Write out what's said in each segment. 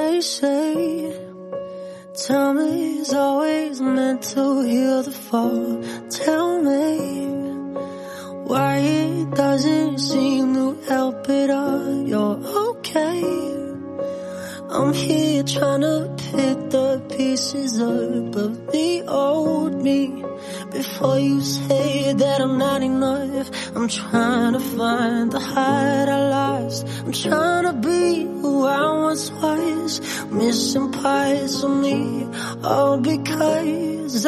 They say time is always meant to heal the fall. Tell me why it doesn't seem to help at all. You're okay. I'm here trying to pick the pieces up of the old me. Before you say that I'm not enough, I'm trying to find the heart I lost. I'm trying to be who I once was, missing parts of me, all because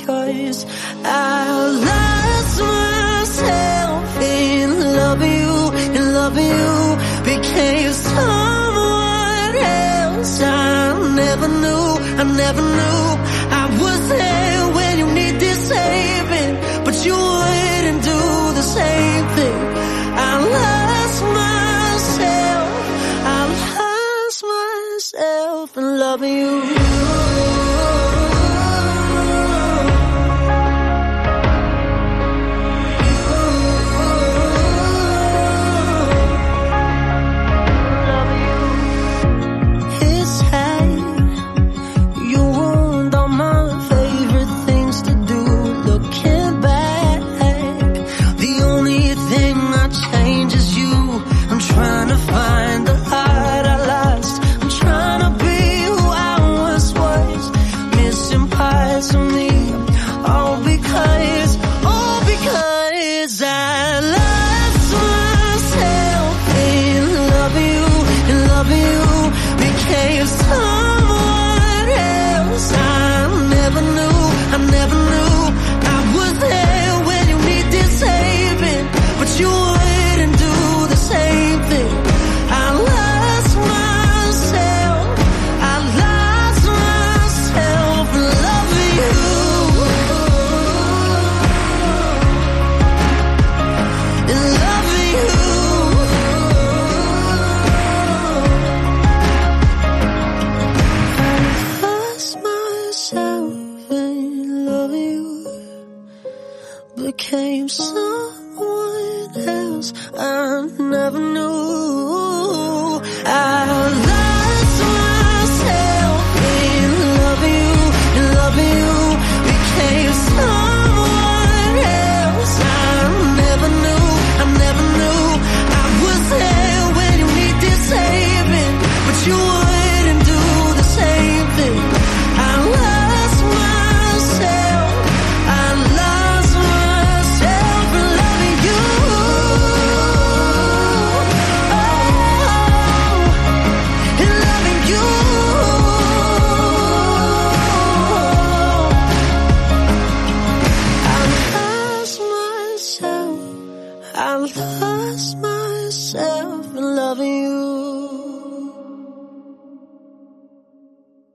I lost myself in loving you, became someone else I never knew. I was there when you needed saving, but you wouldn't do the same thing. I lost myself in loving you. Became someone else I never knew. I lost myself in loving you, became someone else I never knew. I was there when you needed saving, but you wouldn't do the same thing. I lost myself in loving you. In loving you. I lost myself in loving you.